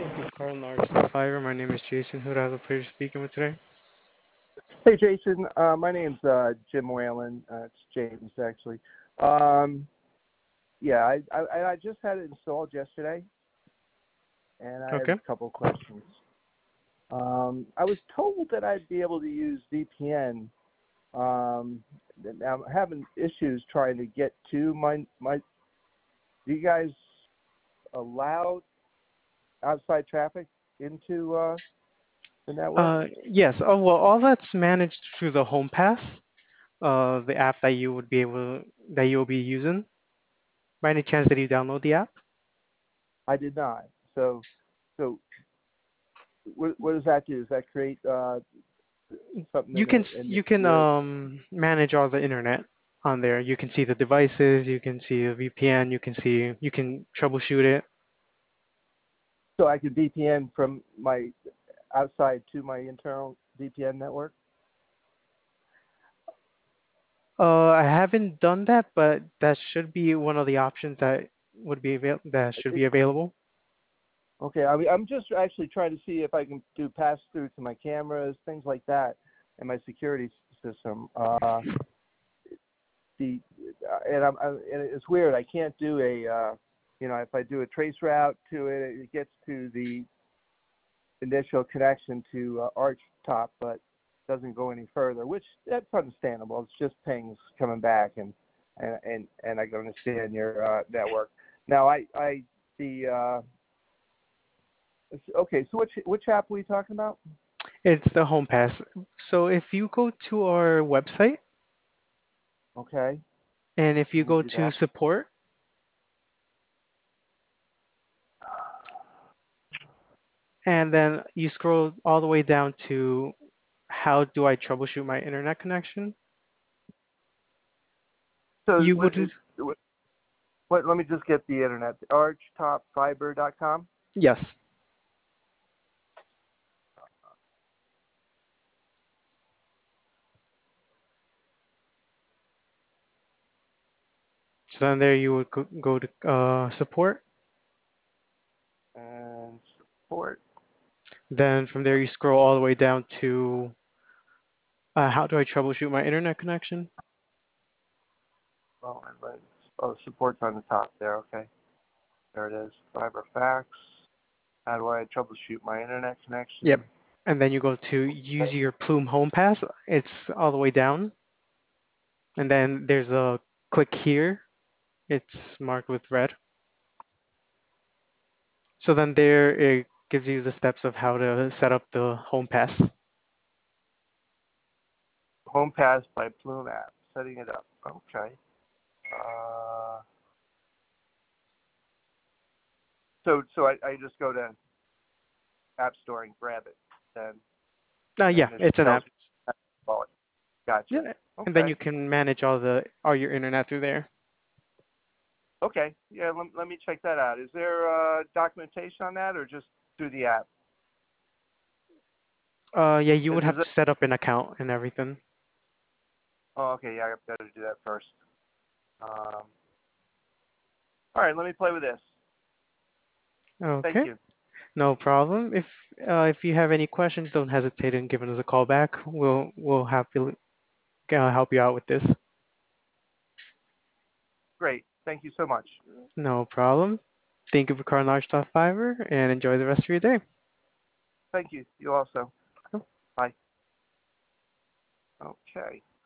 Thank you for calling Arch Fiber. My name is Jason. Who do I have the pleasure of speaking with today? Hey, Jason. My name's Jim Whalen. It's James, actually. Um, yeah, I just had it installed yesterday, and I have Okay. a couple of questions. I was told that I'd be able to use VPN. I'm having issues trying to get to my. Do you guys allow outside traffic into the network? Yes. Oh, well, all that's managed through the Home Pass, the app that you will be using. By any chance, did you download the app? I did not. So what does that do? Does that create something You in can the s- you can your manage all the internet on there. You can see the devices. You can see the VPN. You can troubleshoot it. so I could VPN from my outside to my internal VPN network? I haven't done that, but that should be one of the options that should be It, available. okay, I mean, I'm just actually trying to see if I can do pass through to my cameras, things like that, and my security system. The and it's weird. I can't do if I do a trace route to it, it gets to the initial connection to Arch Top, but doesn't go any further, which that's understandable. It's just pings coming back, and I can understand your network. Now, I the okay. So which app were you talking about? It's the Home Pass. So if you go to our website Okay, and if you let me go do to that. support and then you scroll all the way down to how do I troubleshoot my internet connection, So you would, what? Let me just get the internet. Archtopfiber.com. yes. So then there you would go to support. And support. Then from there you scroll all the way down to how do I troubleshoot my internet connection? Oh, support's on the top there. Okay, there it is. Fiber fax. How do I troubleshoot my internet Yep. connection? And then you go to use your Plume Home Pass. It's all the way down. And then there's a click here. It's marked with red. So then there it gives you the steps of how to set up the Home Pass. Home Pass by Plume app. Setting it up. Okay. Uh, so I just go to App Store and grab it, then Yeah, and it it's an tells app. me how to install it. Gotcha. Yeah, and then Okay. you can manage all your internet through there. Okay. Yeah. Let me check that out. Is there documentation on that, or just through the app? Yeah, you would Is have it? to set up an account and everything. Oh, okay. Yeah, I better do that first. Um, all right. Let me play with this. Thank Okay, you. no problem. If you have any questions, don't hesitate in giving us a call back. We'll happily help you out with this. Great. Thank you so much. No problem. Thank you for calling Large Top Fiber and enjoy the rest of your day. Thank you. You also. Bye. Okay.